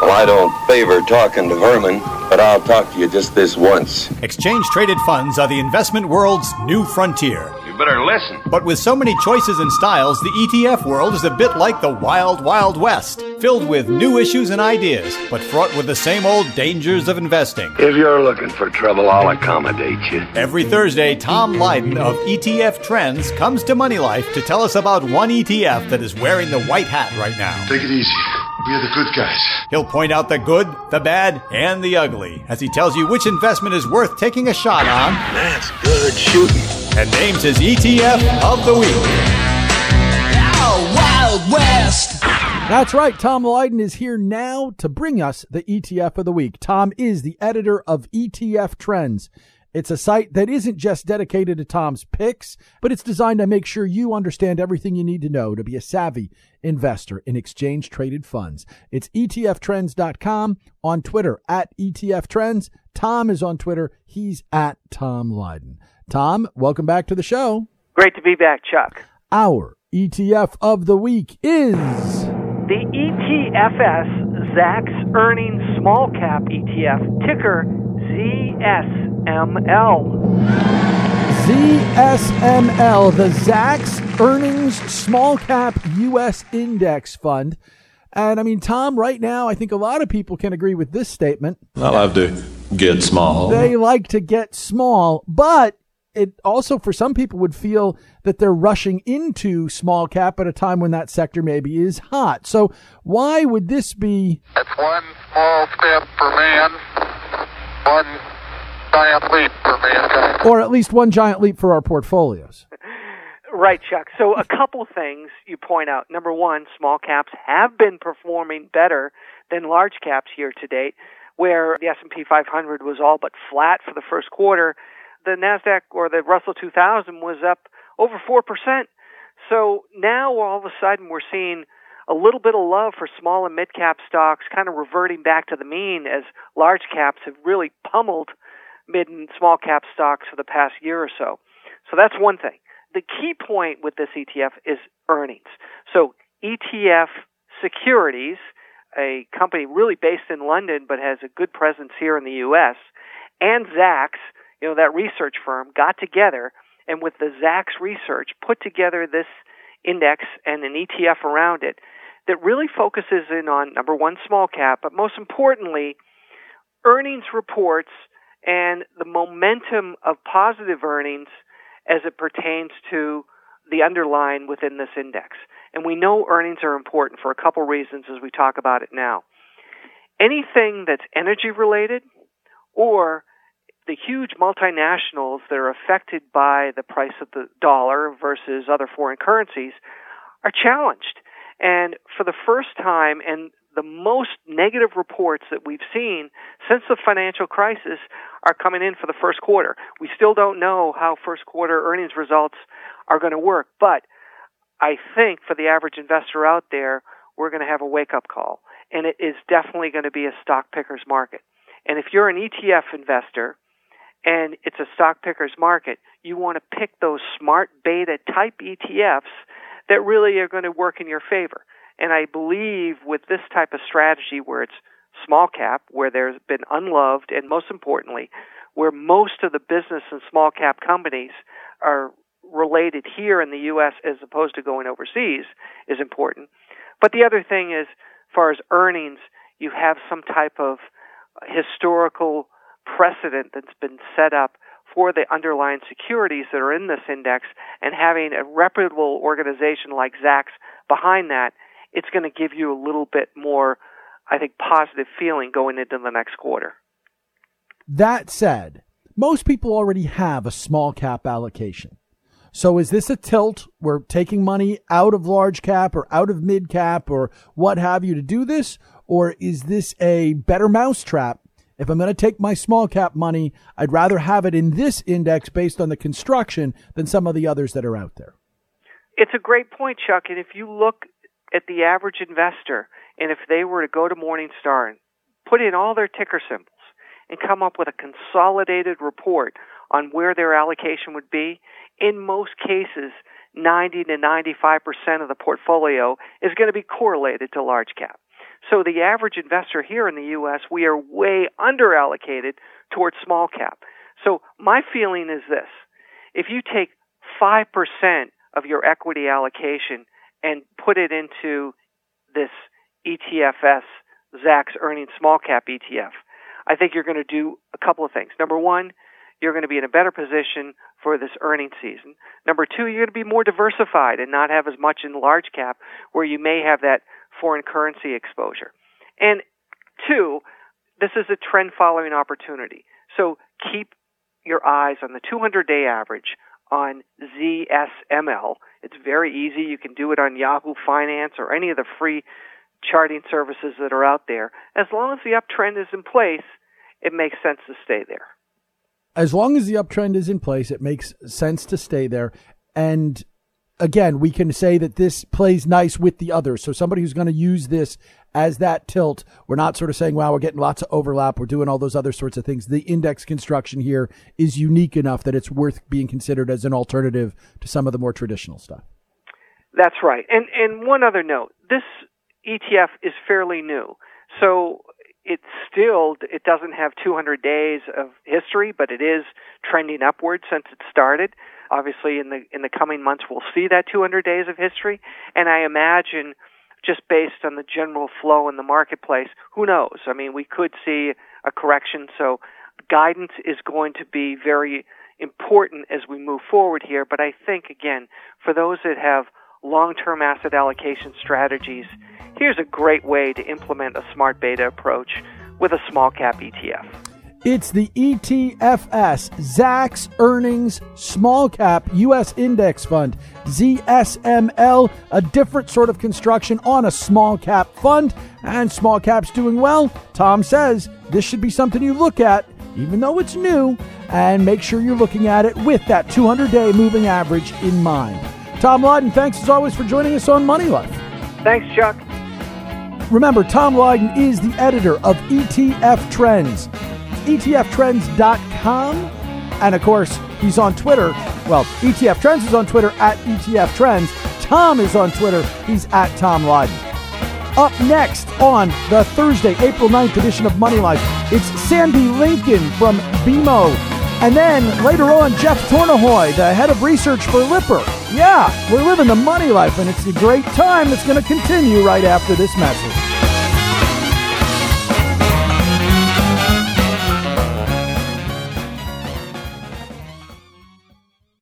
Well, I don't favor talking to vermin, but I'll talk to you just this once. Exchange-traded funds are the investment world's new frontier. You better listen. But with so many choices and styles, the ETF world is a bit like the wild, wild west, filled with new issues and ideas, but fraught with the same old dangers of investing. If you're looking for trouble, I'll accommodate you. Every Thursday, Tom Lydon of ETF Trends comes to Money Life to tell us about one ETF that is wearing the white hat right now. Take it easy. We're the good guys. He'll point out the good, the bad, and the ugly as he tells you which investment is worth taking a shot on. That's good shooting. And names his ETF of the week. Oh, Wild West! That's right. Tom Lydon is here now to bring us the ETF of the week. Tom is the editor of ETF Trends. It's a site that isn't just dedicated to Tom's picks, but it's designed to make sure you understand everything you need to know to be a savvy investor in exchange-traded funds. It's etftrends.com, on Twitter at etftrends. Tom is on Twitter. He's at Tom Lydon. Tom, welcome back to the show. Great to be back, Chuck. Our ETF of the week is the ETFS Zacks Earnings Small Cap ETF, ticker ZSML. ZSML, the Zacks Earnings Small Cap U.S. Index Fund. And I mean, Tom, right now, I think a lot of people can agree with this statement. I love to get small. They like to get small, but it also, for some people, would feel that they're rushing into small cap at a time when that sector maybe is hot. So why would this be? It's one small step for man, one giant leap for mankind. Or at least one giant leap for our portfolios. Right, Chuck. So a couple things you point out. Number one, small caps have been performing better than large caps year to date, where the S&P 500 was all but flat for the first quarter. The NASDAQ or the Russell 2000 was up over 4%. So now all of a sudden we're seeing a little bit of love for small and mid-cap stocks kind of reverting back to the mean as large caps have really pummeled mid and small cap stocks for the past year or so. So that's one thing. The key point with this ETF is earnings. So ETF Securities, a company really based in London but has a good presence here in the U.S., and Zacks, that research firm, got together and with the Zacks research put together this index and an ETF around it that really focuses in on, number one, small cap, but most importantly, earnings reports and the momentum of positive earnings as it pertains to the underlying within this index. And we know earnings are important for a couple reasons as we talk about it now. Anything that's energy related or the huge multinationals that are affected by the price of the dollar versus other foreign currencies are challenged. And for the first time, and the most negative reports that we've seen since the financial crisis are coming in for the first quarter. We still don't know how first quarter earnings results are going to work, but I think for the average investor out there, we're going to have a wake-up call, and it is definitely going to be a stock picker's market. And if you're an ETF investor and it's a stock picker's market, you want to pick those smart beta type ETFs that really are going to work in your favor. And I believe with this type of strategy where it's small cap, where there's been unloved, and most importantly, where most of the business and small cap companies are related here in the U.S. as opposed to going overseas, is important. But the other thing is, as far as earnings, you have some type of historical precedent that's been set up for the underlying securities that are in this index, and having a reputable organization like Zacks behind that, it's going to give you a little bit more, I think, positive feeling going into the next quarter. That said, most people already have a small cap allocation. So is this a tilt? We're taking money out of large cap or out of mid cap or what have you to do this? Or is this a better mousetrap? If I'm going to take my small cap money, I'd rather have it in this index based on the construction than some of the others that are out there. It's a great point, Chuck. And if you look at the average investor, and if they were to go to Morningstar and put in all their ticker symbols and come up with a consolidated report on where their allocation would be, in most cases, 90 to 95% of the portfolio is going to be correlated to large cap. So the average investor here in the U.S., we are way underallocated towards small cap. So my feeling is this. If you take 5% of your equity allocation and put it into this ETFS, Zacks Earnings Small Cap ETF, I think you're going to do a couple of things. Number one, you're going to be in a better position for this earnings season. Number two, you're going to be more diversified and not have as much in large cap where you may have that foreign currency exposure. And two, this is a trend following opportunity. So keep your eyes on the 200-day average on ZSML. It's very easy. You can do it on Yahoo Finance or any of the free charting services that are out there. As long as the uptrend is in place, it makes sense to stay there. As long as the uptrend is in place, it makes sense to stay there. And again, we can say that this plays nice with the others. So somebody who's going to use this as that tilt, we're not sort of saying, wow, we're getting lots of overlap, we're doing all those other sorts of things. The index construction here is unique enough that it's worth being considered as an alternative to some of the more traditional stuff. That's right. And one other note, this ETF is fairly new. So it doesn't have 200 days of history, but it is trending upward since it started. Obviously, in the coming months, we'll see that 200 days of history. And I imagine, just based on the general flow in the marketplace, who knows? I mean, we could see a correction. So guidance is going to be very important as we move forward here. But I think, again, for those that have long-term asset allocation strategies, here's a great way to implement a smart beta approach with a small cap ETF. It's the ETFS, Zacks Earnings Small Cap U.S. Index Fund, ZSML, a different sort of construction on a small cap fund, and small cap's doing well. Tom says this should be something you look at, even though it's new, and make sure you're looking at it with that 200-day moving average in mind. Tom Lydon, thanks as always for joining us on Money Life. Thanks, Chuck. Remember, Tom Lydon is the editor of ETF Trends, etftrends.com, and of course, he's on Twitter. Well, ETF Trends is on Twitter at ETF Trends. Tom is on Twitter. He's at Tom Lydon. Up next on the Thursday, April 9th edition of Money Life, it's Sandy Lincoln from BMO. And then later on, Jeff Tornahoy, the head of research for Lipper. Yeah, we're living the money life, and it's a great time that's going to continue right after this message.